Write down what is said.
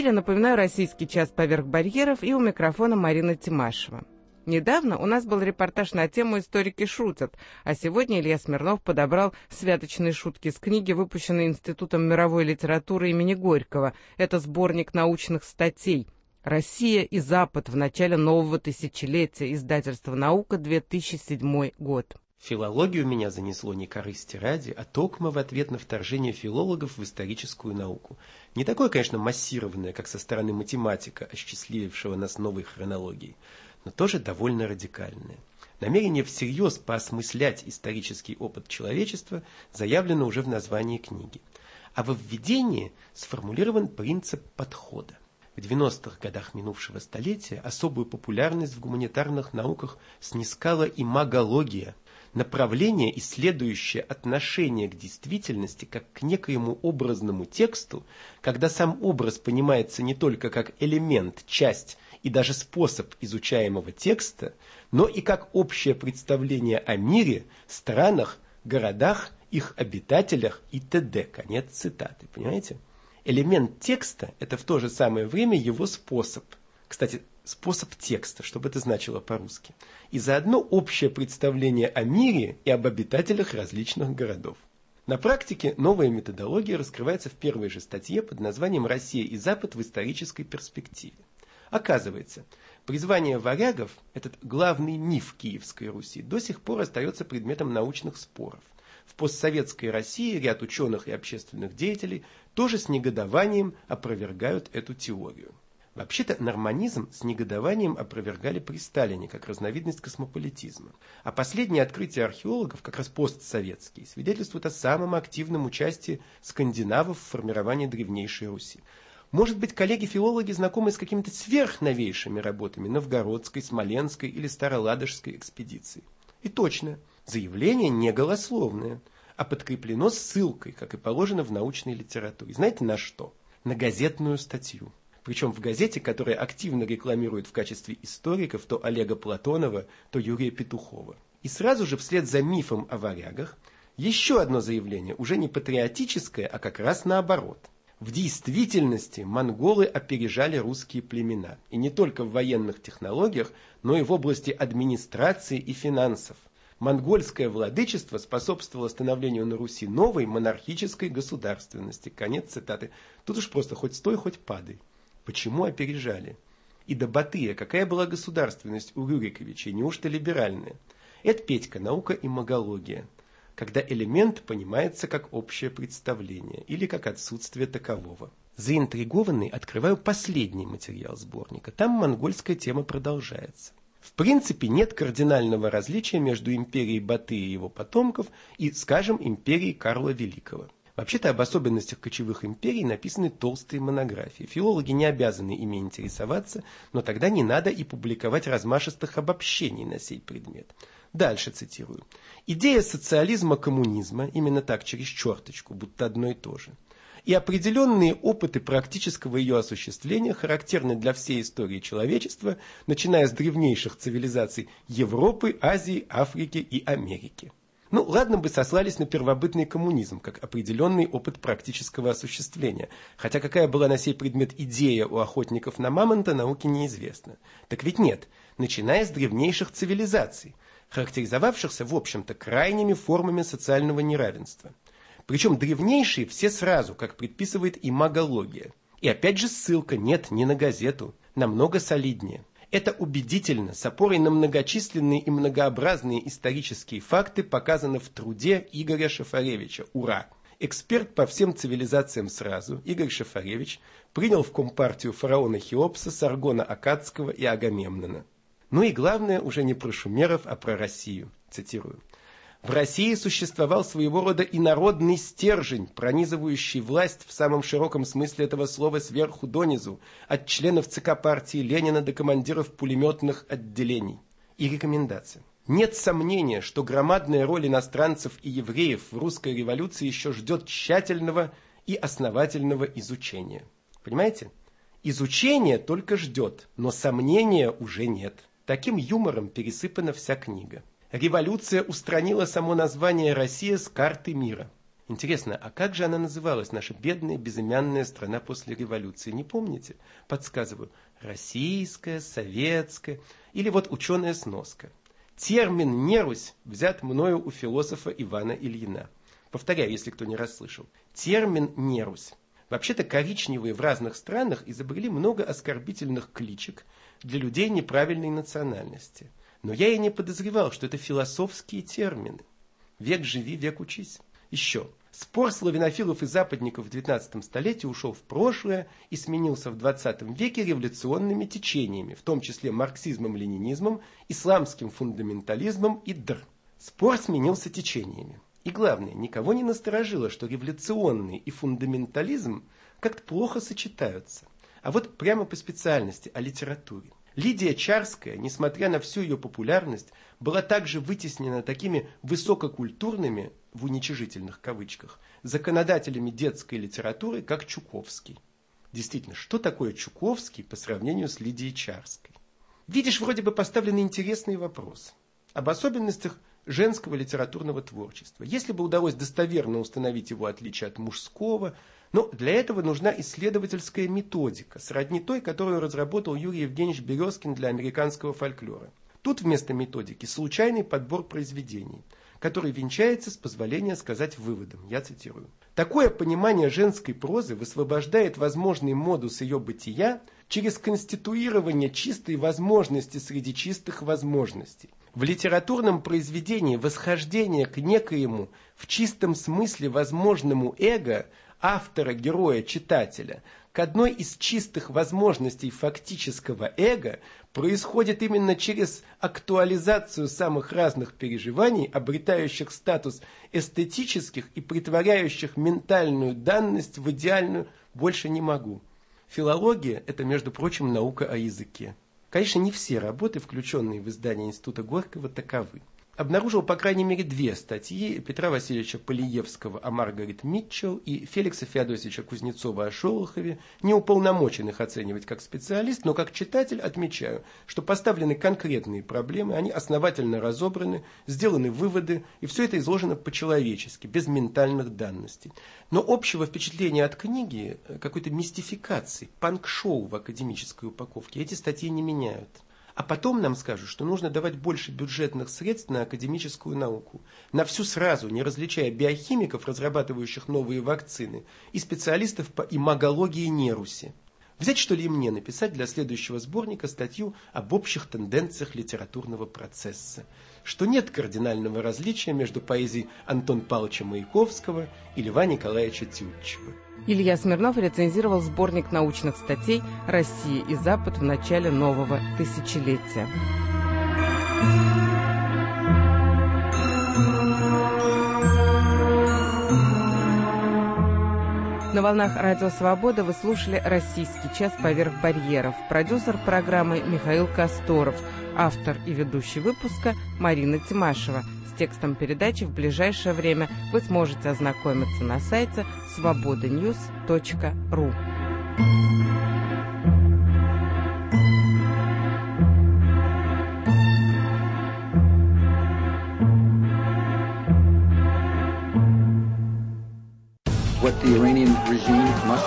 неделе напоминаю «Российский час поверх барьеров», и у микрофона Марина Тимашева. Недавно у нас был репортаж на тему «Историки шутят», а сегодня Илья Смирнов подобрал святочные шутки с книги, выпущенной Институтом мировой литературы имени Горького. Это сборник научных статей «Россия и Запад в начале нового тысячелетия», издательство «Наука», 2007 год. Филологию меня занесло не корысти ради, а токмо в ответ на вторжение филологов в историческую науку. Не такое, конечно, массированное, как со стороны математика, осчастливившего нас новой хронологией, но тоже довольно радикальное. Намерение всерьез поосмыслять исторический опыт человечества заявлено уже в названии книги. А во введении сформулирован принцип подхода. В 90-х годах минувшего столетия особую популярность в гуманитарных науках снискала имагология, направление, исследующее отношение к действительности как к некоему образному тексту, когда сам образ понимается не только как элемент, часть и даже способ изучаемого текста, но и как общее представление о мире, странах, городах, их обитателях и т.д. Конец цитаты. Понимаете? Элемент текста – это в то же самое время его способ. Кстати, способ текста, что бы это значило по-русски. И заодно общее представление о мире и об обитателях различных городов. На практике новая методология раскрывается в первой же статье под названием «Россия и Запад в исторической перспективе». Оказывается, призвание варягов, этот главный миф Киевской Руси, до сих пор остается предметом научных споров. В постсоветской России ряд ученых и общественных деятелей тоже с негодованием опровергают эту теорию. Вообще-то норманизм с негодованием опровергали при Сталине, как разновидность космополитизма. А последние открытия археологов, как раз постсоветские, свидетельствуют о самом активном участии скандинавов в формировании древнейшей Руси. Может быть, коллеги-филологи знакомы с какими-то сверхновейшими работами Новгородской, Смоленской или Староладожской экспедиции. И точно, заявление не голословное, а подкреплено ссылкой, как и положено в научной литературе. Знаете на что? На газетную статью. Причем в газете, которая активно рекламирует в качестве историков то Олега Платонова, то Юрия Петухова. И сразу же вслед за мифом о варягах еще одно заявление, уже не патриотическое, а как раз наоборот. В действительности монголы опережали русские племена. И не только в военных технологиях, но и в области администрации и финансов. Монгольское владычество способствовало становлению на Руси новой монархической государственности. Конец цитаты. Тут уж просто хоть стой, хоть падай. Почему опережали? И до Батыя какая была государственность у Рюриковичей? Неужто либеральная? Это, Петька, наука имагология, когда элемент понимается как общее представление или как отсутствие такового. Заинтригованный открываю последний материал сборника. Там монгольская тема продолжается. В принципе, нет кардинального различия между империей Батыя и его потомков и, скажем, империей Карла Великого. Вообще-то об особенностях кочевых империй написаны толстые монографии. Филологи не обязаны ими интересоваться, но тогда не надо и публиковать размашистых обобщений на сей предмет. Дальше цитирую. Идея социализма-коммунизма, именно так, через черточку, будто одно и то же, и определенные опыты практического ее осуществления характерны для всей истории человечества, начиная с древнейших цивилизаций Европы, Азии, Африки и Америки. Ну, ладно бы сослались на первобытный коммунизм, как определенный опыт практического осуществления. Хотя какая была на сей предмет идея у охотников на мамонта, науке неизвестно. Так ведь нет, начиная с древнейших цивилизаций, характеризовавшихся, в общем-то, крайними формами социального неравенства. Причем древнейшие все сразу, как предписывает имагология. И опять же ссылка, нет, не на газету, намного солиднее. Это убедительно, с опорой на многочисленные и многообразные исторические факты показано в труде Игоря Шафаревича. Ура! Эксперт по всем цивилизациям сразу, Игорь Шафаревич, принял в компартию фараона Хеопса, Саргона Аккадского и Агамемнона. Ну и главное, уже не про шумеров, а про Россию. Цитирую. В России существовал своего рода инородный стержень, пронизывающий власть в самом широком смысле этого слова сверху донизу, от членов ЦК партии Ленина до командиров пулеметных отделений. И рекомендация. Нет сомнения, что громадная роль иностранцев и евреев в русской революции еще ждет тщательного и основательного изучения. Понимаете? Изучение только ждет, но сомнения уже нет. Таким юмором пересыпана вся книга. Революция устранила само название «Россия» с карты мира. Интересно, а как же она называлась, наша бедная безымянная страна после революции? Не помните? Подсказываю. Российская, советская или вот ученая сноска. Термин «нерусь» взят мною у философа Ивана Ильина. Повторяю, если кто не расслышал. Термин «нерусь». Вообще-то коричневые в разных странах изобрели много оскорбительных кличек для людей неправильной национальности. Но я и не подозревал, что это философские термины. Век живи, век учись. Еще. Спор славянофилов и западников в XIX столетии ушел в прошлое и сменился в XX веке революционными течениями, в том числе марксизмом, ленинизмом, исламским фундаментализмом и др. Спор сменился течениями. И главное, никого не насторожило, что революционный и фундаментализм как-то плохо сочетаются. А вот прямо по специальности, о литературе. Лидия Чарская, несмотря на всю ее популярность, была также вытеснена такими высококультурными, в уничижительных кавычках, законодателями детской литературы, как Чуковский. Действительно, что такое Чуковский по сравнению с Лидией Чарской? Видишь, вроде бы поставленный интересный вопрос об особенностях женского литературного творчества. Если бы удалось достоверно установить его отличие от мужского, но для этого нужна исследовательская методика, сродни той, которую разработал Юрий Евгеньевич Березкин для американского фольклора. Тут вместо методики случайный подбор произведений, который венчается, с позволения сказать, выводом. Я цитирую. Такое понимание женской прозы высвобождает возможный модус ее бытия через конституирование чистой возможности среди чистых возможностей. В литературном произведении восхождение к некоему в чистом смысле возможному эго автора, героя, читателя, к одной из чистых возможностей фактического эго происходит именно через актуализацию самых разных переживаний, обретающих статус эстетических и претворяющих ментальную данность в идеальную «больше не могу». Филология – это, между прочим, наука о языке. Конечно, не все работы, включенные в издание Института Горького, таковы. Обнаружил, по крайней мере, 2 статьи Петра Васильевича Полиевского о Маргарет Митчелл и Феликса Феодосьевича Кузнецова о Шолохове, не уполномоченных оценивать как специалист, но как читатель отмечаю, что поставлены конкретные проблемы, они основательно разобраны, сделаны выводы, и все это изложено по-человечески, без ментальных данностей. Но общего впечатления от книги, какой-то мистификации, панк-шоу в академической упаковке, эти статьи не меняют. А потом нам скажут, что нужно давать больше бюджетных средств на академическую науку. На всю сразу, не различая биохимиков, разрабатывающих новые вакцины, и специалистов по имагологии неруси. Взять, что ли, и мне написать для следующего сборника статью об общих тенденциях литературного процесса. Что нет кардинального различия между поэзией Антона Павловича Маяковского и Льва Николаевича Тютчева. Илья Смирнов рецензировал сборник научных статей «Россия и Запад в начале нового тысячелетия». На волнах Радио Свобода вы слушали «Российский час поверх барьеров». Продюсер программы Михаил Касторов. Автор и ведущий выпуска Марина Тимашева. С текстом передачи в ближайшее время вы сможете ознакомиться на сайте svobodanews.ru. What the Iranian regime must